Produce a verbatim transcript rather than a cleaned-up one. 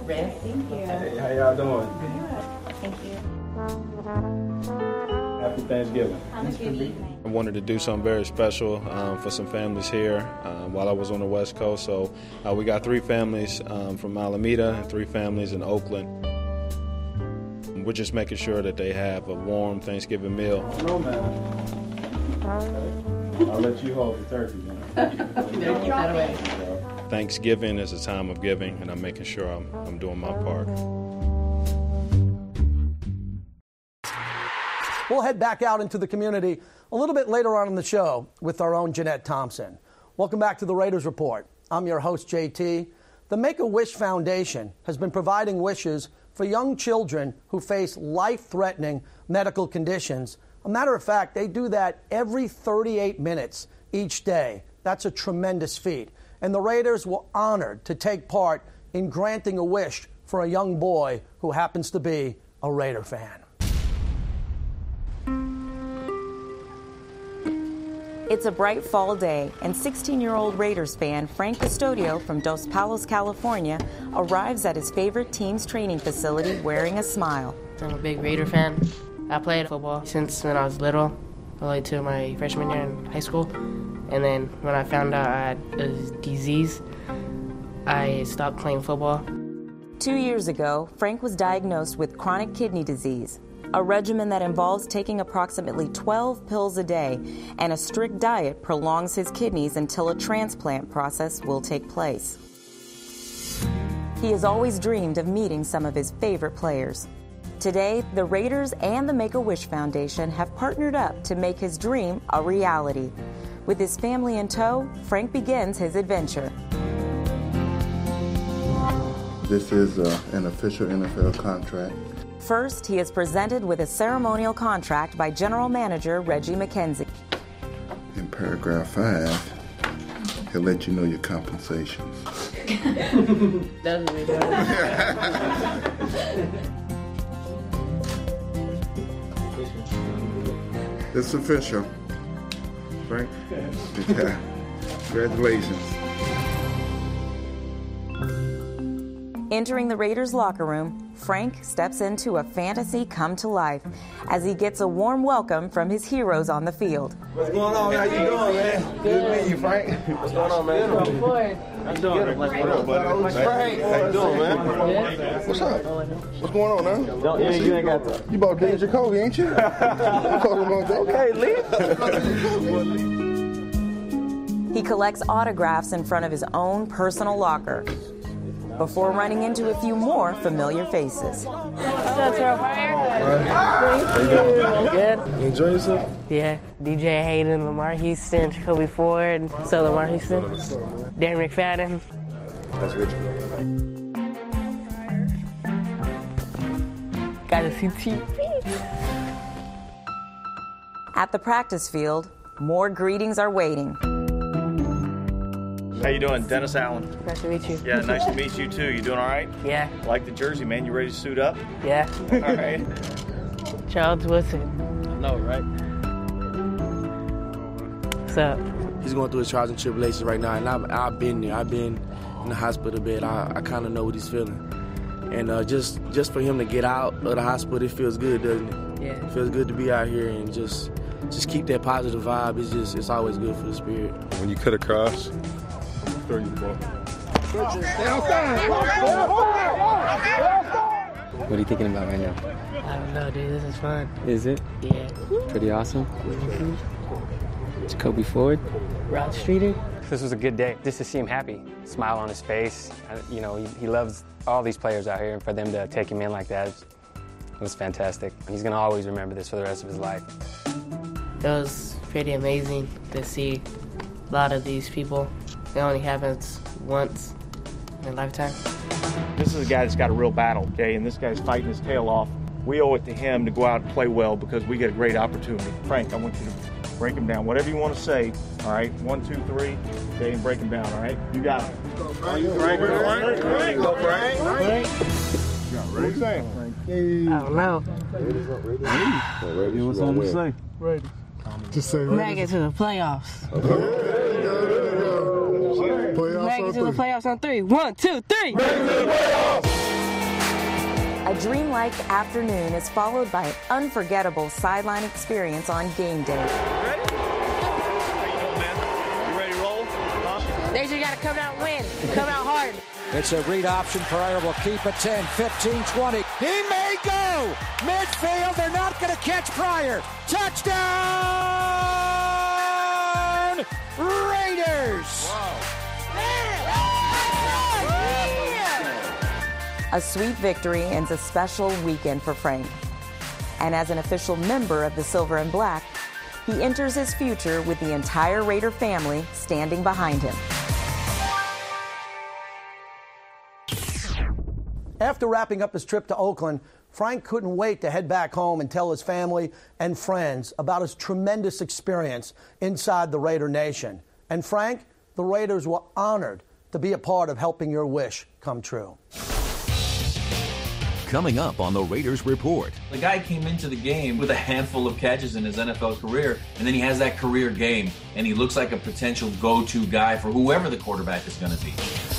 Red. Thank you. Hey, how y'all doing? Good. Thank you. Happy Thanksgiving. Have a good evening. I wanted to do something very special um, for some families here um, while I was on the West Coast. So uh, we got three families um, from Alameda and three families in Oakland. We're just making sure that they have a warm Thanksgiving meal. No, man. I'll let you hold the turkey, man. Thanksgiving is a time of giving, and I'm making sure I'm, I'm doing my part. We'll head back out into the community a little bit later on in the show with our own Jeanette Thompson. Welcome back to the Raiders Report. I'm your host, J T. The Make-A-Wish Foundation has been providing wishes for young children who face life-threatening medical conditions. A matter of fact, they do that every thirty-eight minutes each day. That's a tremendous feat. And the Raiders were honored to take part in granting a wish for a young boy who happens to be a Raider fan. It's a bright fall day, and sixteen-year-old Raiders fan Frank Custodio from Dos Palos, California, arrives at his favorite team's training facility wearing a smile. I'm a big Raider fan. I played football since when I was little, all the way to my freshman year in high school. And then when I found out I had a disease, I stopped playing football. Two years ago, Frank was diagnosed with chronic kidney disease, a regimen that involves taking approximately twelve pills a day, and a strict diet prolongs his kidneys until a transplant process will take place. He has always dreamed of meeting some of his favorite players. Today, the Raiders and the Make-A-Wish Foundation have partnered up to make his dream a reality. With his family in tow, Frank begins his adventure. This is uh, an official N F L contract. First, he is presented with a ceremonial contract by General Manager Reggie McKenzie. In paragraph five, he'll let you know your compensations. That's really good. It's official. Frank? Yeah. Congratulations. Entering the Raiders locker room, Frank steps into a fantasy come to life as he gets a warm welcome from his heroes on the field. What's going on? How you doing, man? Good to meet you, Frank. What's going on, man? How you doing? What up, buddy? Frank, how you doing, man? What's up? What's going on, man? Don't, you, you ain't got that. You bought Dean Jacoby, ain't you? Okay, Lee. He collects autographs in front of his own personal locker before running into a few more familiar faces. What's up, Terrell Pryor? Good. You enjoy yourself? Yeah. D J Hayden, Lamar Houston, Jacoby Ford, so Lamar Houston, Darren McFadden. That's rich. Got to see T V. At the practice field, more greetings are waiting. How you doing? Dennis Allen. Nice to meet you. Yeah, nice to meet you too. You doing all right? Yeah. Like the jersey, man. You ready to suit up? Yeah. All right. Charles Woodson. I know, right? What's up? He's going through his trials and tribulations right now, and I've, I've been there. I've been in the hospital bed. I, I kind of know what he's feeling. And uh, just, just for him to get out of the hospital, it feels good, doesn't it? Yeah. It feels good to be out here and just just keep that positive vibe. It's just it's always good for the spirit. When you cut across, throw you the ball. What are you thinking about right now? I don't know, dude. This is fun. Is it? Yeah. Pretty awesome. Mm-hmm. Jacoby Ford. Rod Streeter. This was a good day, just to see him happy, smile on his face. You know, he, he loves all these players out here, and for them to take him in like that, it was fantastic. He's going to always remember this for the rest of his life. It was pretty amazing to see a lot of these people. It only happens once in a lifetime. This is a guy that's got a real battle, okay, and this guy's fighting his tail off. We owe it to him to go out and play well because we get a great opportunity. Frank, I want you to break him down. Whatever you want to say, all right? One, two, three, okay, and break him down, all right? You got it. Go, Frank. Frank, Frank, Frank. Go, Frank. Frank. What are you saying, Frank? I don't know. Ready? What's something to say? Ready. Just say Make it to the playoffs. Playoffs Make it to the playoffs on three. One, two, three. Make it to the playoffs. A dreamlike afternoon is followed by an unforgettable sideline experience on game day. Ready? How you doing, man? You ready to roll? Huh? They just got to come out and win. Come out hard. It's a read option. Pryor will keep it ten, fifteen, twenty. He may go! Midfield, they're not going to catch Pryor. Touchdown! Raiders! Wow. A sweet victory ends a special weekend for Frank. And as an official member of the Silver and Black, he enters his future with the entire Raider family standing behind him. After wrapping up his trip to Oakland, Frank couldn't wait to head back home and tell his family and friends about his tremendous experience inside the Raider Nation. And Frank, the Raiders were honored to be a part of helping your wish come true. Coming up on the Raiders Report. The guy came into the game with a handful of catches in his N F L career, and then he has that career game, and he looks like a potential go-to guy for whoever the quarterback is going to be.